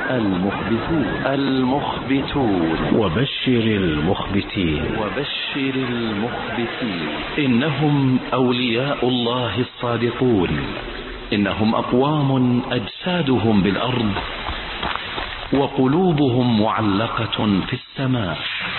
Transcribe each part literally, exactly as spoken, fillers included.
المخبتون المخبتون وبشر المخبتين وبشر المخبتين إنهم أولياء الله الصادقون، إنهم أقوام أجسادهم بالأرض وقلوبهم معلقة في السماء.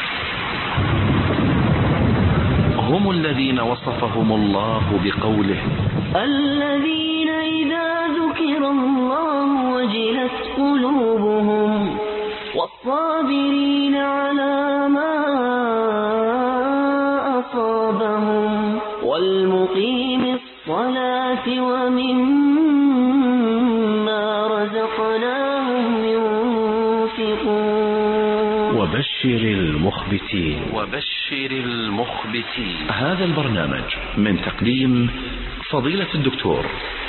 هم الذين وصفهم الله بقوله: الذين إذا ذكر الله وجلت قلوبهم والصابرين على ما أصابهم والمقيم الصلاة ومما رزقناهم ينفقون. وبشر المخبتين وبشر المخبتين. هذا البرنامج من تقديم فضيلة الدكتور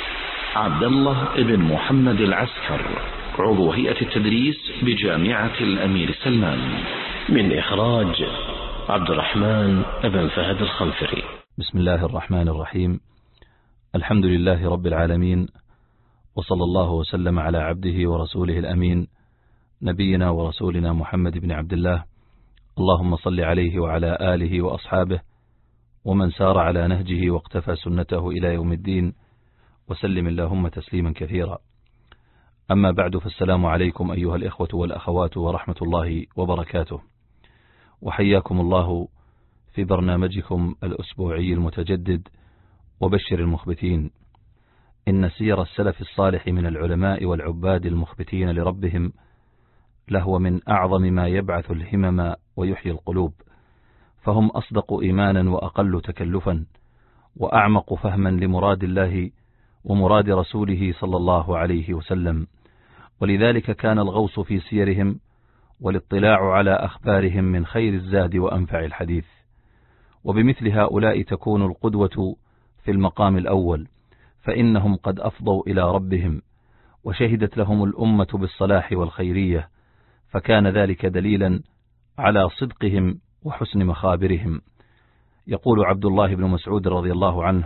عبد الله بن محمد العسكر، عضو هيئة التدريس بجامعة الأمير سلمان، من إخراج عبد الرحمن بن فهد الخنفري. بسم الله الرحمن الرحيم. الحمد لله رب العالمين، وصلى الله وسلم على عبده ورسوله الأمين نبينا ورسولنا محمد بن عبد الله، اللهم صل عليه وعلى آله وأصحابه ومن سار على نهجه واقتفى سنته إلى يوم الدين، وسلم اللهم تسليما كثيرا. أما بعد، فالسلام عليكم أيها الإخوة والأخوات ورحمة الله وبركاته، وحياكم الله في برنامجكم الأسبوعي المتجدد وبشر المخبتين. إن سير السلف الصالح من العلماء والعباد المخبتين لربهم لهو من أعظم ما يبعث الهمم ويحيي القلوب، فهم أصدق إيمانا وأقل تكلفا وأعمق فهما لمراد الله ومراد رسوله صلى الله عليه وسلم، ولذلك كان الغوص في سيرهم والاطلاع على أخبارهم من خير الزاد وأنفع الحديث. وبمثل هؤلاء تكون القدوة في المقام الأول، فإنهم قد أفضوا إلى ربهم وشهدت لهم الأمة بالصلاح والخيرية، فكان ذلك دليلا على صدقهم وحسن مخابرهم. يقول عبد الله بن مسعود رضي الله عنه: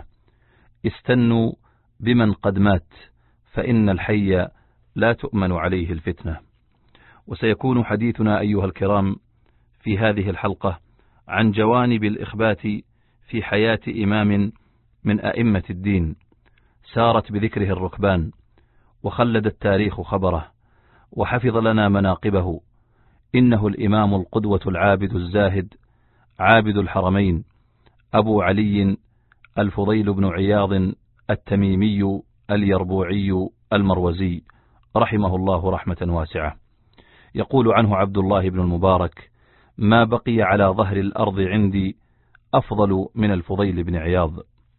استنوا بمن قد مات، فإن الحي لا تؤمن عليه الفتنة. وسيكون حديثنا أيها الكرام في هذه الحلقة عن جوانب الإخبات في حياة إمام من أئمة الدين سارت بذكره الركبان، وخلد التاريخ خبره، وحفظ لنا مناقبه. إنه الإمام القدوة العابد الزاهد عابد الحرمين أبو علي الفضيل بن عياض التميمي اليربوعي المروزي، رحمه الله رحمة واسعة. يقول عنه عبد الله بن المبارك: ما بقي على ظهر الأرض عندي أفضل من الفضيل بن عياض.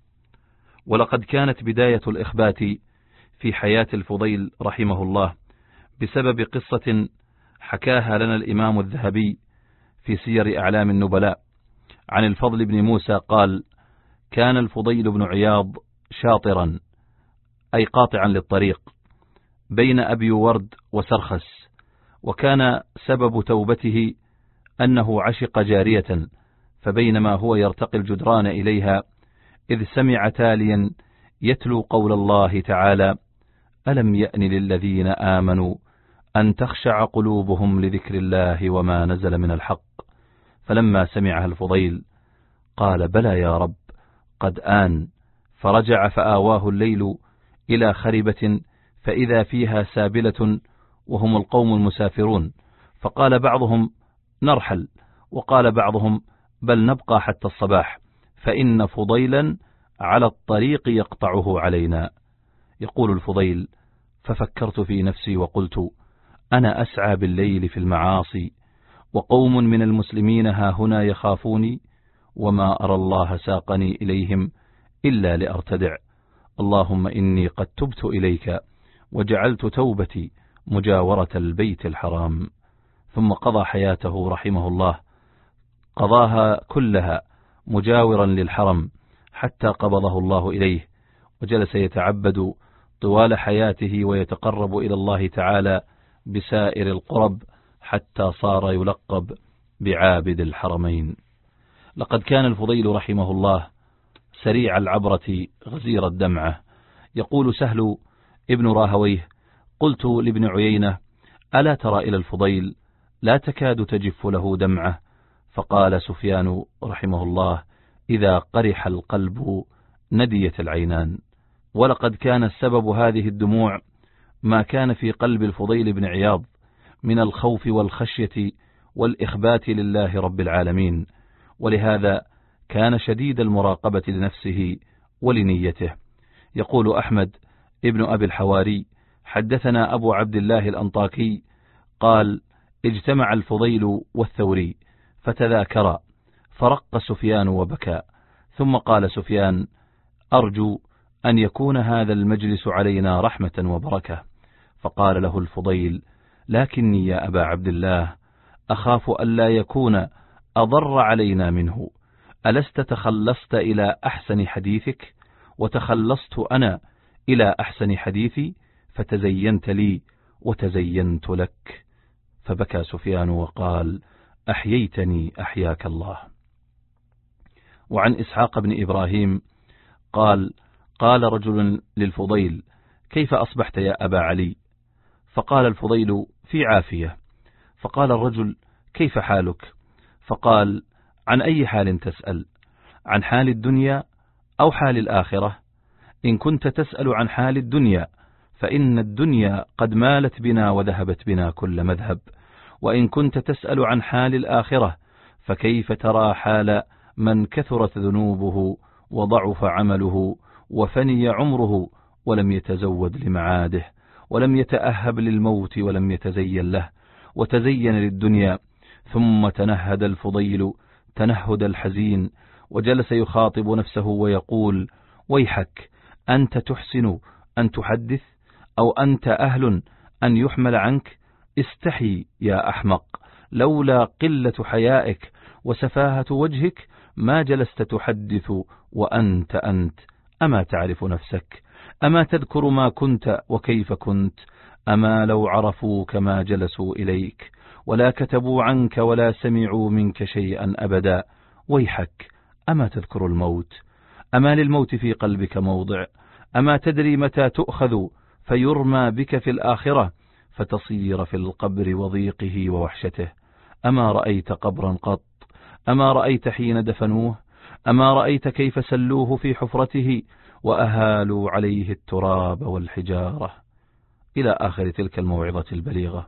ولقد كانت بداية الإخبات في حياة الفضيل رحمه الله بسبب قصة حكاها لنا الإمام الذهبي في سير أعلام النبلاء عن الفضل بن موسى قال: كان الفضيل بن عياض شاطرا، أي قاطعا للطريق، بين أبي ورد وسرخس، وكان سبب توبته أنه عشق جارية، فبينما هو يرتقي الجدران إليها إذ سمع تاليا يتلو قول الله تعالى: ألم يأن للذين آمنوا أن تخشع قلوبهم لذكر الله وما نزل من الحق. فلما سمعها الفضيل قال: بلى يا رب، قد آن. فرجع فآواه الليل إلى خربة فإذا فيها سابلة وهم القوم المسافرون، فقال بعضهم: نرحل، وقال بعضهم: بل نبقى حتى الصباح، فإن فضيلا على الطريق يقطعه علينا. يقول الفضيل: ففكرت في نفسي وقلت: أنا أسعى بالليل في المعاصي، وقوم من المسلمين ها هنا يخافوني، وما أرى الله ساقني إليهم إلا لأرتدع. اللهم إني قد تبت إليك وجعلت توبتي مجاورة البيت الحرام. ثم قضى حياته رحمه الله، قضاها كلها مجاورا للحرم حتى قبضه الله إليه، وجلس يتعبد طوال حياته ويتقرب إلى الله تعالى بسائر القرب حتى صار يلقب بعابد الحرمين. لقد كان الفضيل رحمه الله سريع العبرة غزير الدمعة. يقول سهل ابن راهويه: قلت لابن عيينة: ألا ترى إلى الفضيل لا تكاد تجف له دمعة. فقال سفيان رحمه الله: إذا قرح القلب نديت العينان. ولقد كان السبب هذه الدموع ما كان في قلب الفضيل بن عياض من الخوف والخشية والإخبات لله رب العالمين، ولهذا كان شديد المراقبة لنفسه ولنيته. يقول أحمد ابن أبي الحواري: حدثنا أبو عبد الله الأنطاكي قال: اجتمع الفضيل والثوري فتذاكرا، فرق سفيان وبكى، ثم قال سفيان: أرجو أن يكون هذا المجلس علينا رحمة وبركة. فقال له الفضيل: لكني يا أبا عبد الله أخاف ألا يكون أضر علينا منه. ألست تخلصت إلى أحسن حديثك وتخلصت أنا إلى أحسن حديثي، فتزينت لي وتزينت لك. فبكى سفيان وقال: أحييتني أحياك الله. وعن إسحاق بن إبراهيم قال: قال رجل للفضيل: كيف أصبحت يا أبا علي؟ فقال الفضيل: في عافية. فقال الرجل: كيف حالك؟ فقال: عن أي حال تسأل؟ عن حال الدنيا أو حال الآخرة؟ إن كنت تسأل عن حال الدنيا فإن الدنيا قد مالت بنا وذهبت بنا كل مذهب، وإن كنت تسأل عن حال الآخرة فكيف ترى حال من كثرت ذنوبه وضعف عمله وفني عمره ولم يتزود لمعاده ولم يتأهب للموت ولم يتزين له وتزين للدنيا. ثم تنهد الفضيل تنهد الحزين وجلس يخاطب نفسه ويقول: ويحك، أنت تحسن أن تحدث أو أنت أهل أن يحمل عنك؟ استحي يا أحمق، لولا قلة حيائك وسفاهة وجهك ما جلست تحدث وأنت أنت. أما تعرف نفسك؟ أما تذكر ما كنت وكيف كنت؟ أما لو عرفوك ما جلسوا إليك ولا كتبوا عنك ولا سمعوا منك شيئا أبدا. ويحك، أما تذكر الموت؟ أما للموت في قلبك موضع؟ أما تدري متى تؤخذ فيرمى بك في الآخرة فتصير في القبر وضيقه ووحشته؟ أما رأيت قبرا قط؟ أما رأيت حين دفنوه؟ أما رأيت كيف سلوه في حفرته وأهالوا عليه التراب والحجارة؟ إلى آخر تلك الموعظة البليغة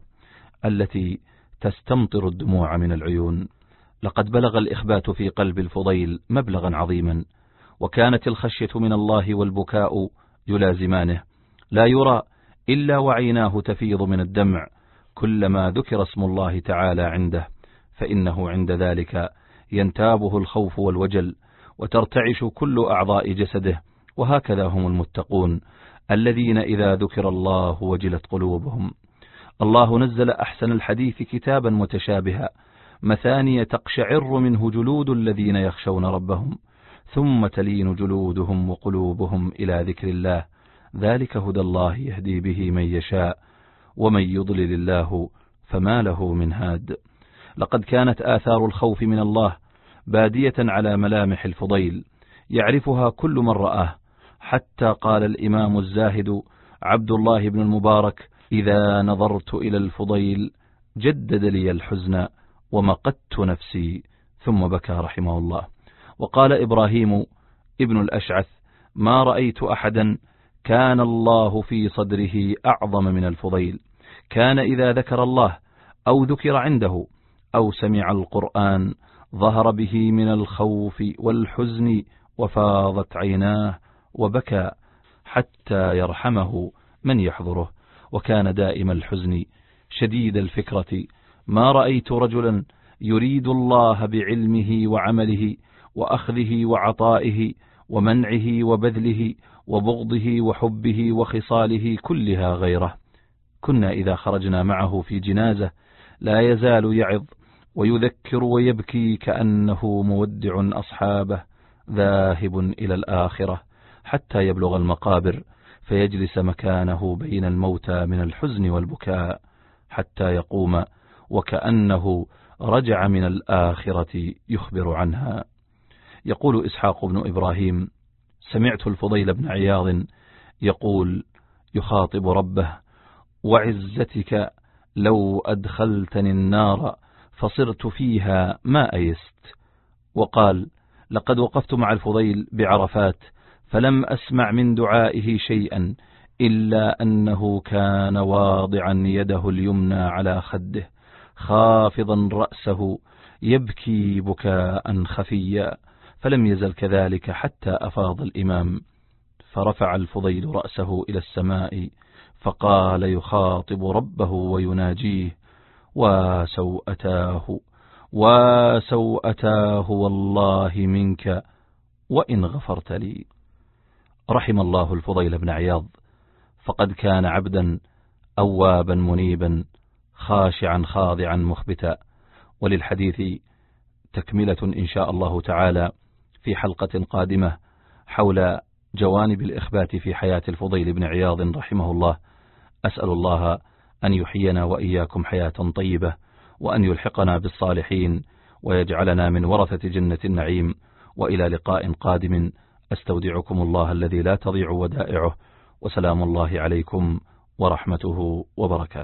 التي تستمطر الدموع من العيون. لقد بلغ الإخبات في قلب الفضيل مبلغا عظيما، وكانت الخشية من الله والبكاء يلازمانه، لا يرى إلا وعيناه تفيض من الدمع كلما ذكر اسم الله تعالى عنده، فإنه عند ذلك ينتابه الخوف والوجل وترتعش كل أعضاء جسده. وهكذا هم المتقون الذين إذا ذكر الله وجلت قلوبهم. الله نزل أحسن الحديث كتابا متشابها مثانية تقشعر منه جلود الذين يخشون ربهم ثم تلين جلودهم وقلوبهم إلى ذكر الله، ذلك هدى الله يهدي به من يشاء ومن يضلل الله فما له من هاد. لقد كانت آثار الخوف من الله بادية على ملامح الفضيل يعرفها كل من رآه، حتى قال الإمام الزاهد عبد الله بن المبارك: إذا نظرت إلى الفضيل جدد لي الحزن ومقت نفسي، ثم بكى رحمه الله. وقال إبراهيم ابن الأشعث: ما رأيت أحدا كان الله في صدره أعظم من الفضيل، كان إذا ذكر الله أو ذكر عنده أو سمع القرآن ظهر به من الخوف والحزن وفاضت عيناه وبكى حتى يرحمه من يحضره، وكان دائم الحزن شديد الفكرة. ما رأيت رجلا يريد الله بعلمه وعمله وأخذه وعطائه ومنعه وبذله وبغضه وحبه وخصاله كلها غيره. كنا إذا خرجنا معه في جنازة لا يزال يعظ ويذكر ويبكي كأنه مودع أصحابه ذاهب إلى الآخرة، حتى يبلغ المقابر فيجلس مكانه بين الموتى من الحزن والبكاء حتى يقوم وكأنه رجع من الآخرة يخبر عنها. يقول إسحاق بن إبراهيم: سمعت الفضيل بن عياض يقول يخاطب ربه: وعزتك لو أدخلتني النار فصرت فيها ما أيست. وقال لقد وقفت مع الفضيل بعرفات فلم أسمع من دعائه شيئا إلا أنه كان واضعا يده اليمنى على خده خافضا رأسه يبكي بكاء خفيا، فلم يزل كذلك حتى أفاض الإمام، فرفع الفضيل رأسه إلى السماء فقال يخاطب ربه ويناجيه: وسوءتاه وسوءتاه والله منك وإن غفرت لي. رحم الله الفضيل بن عياض، فقد كان عبدا أوابا منيبا خاشعا خاضعا مخبتا. وللحديث تكملة إن شاء الله تعالى في حلقة قادمة حول جوانب الإخبات في حياة الفضيل بن عياض رحمه الله. أسأل الله أن يحيينا وإياكم حياة طيبة، وأن يلحقنا بالصالحين، ويجعلنا من ورثة جنة النعيم. وإلى لقاء قادم، أستودعكم الله الذي لا تضيع ودائعه، وسلام الله عليكم ورحمته وبركاته.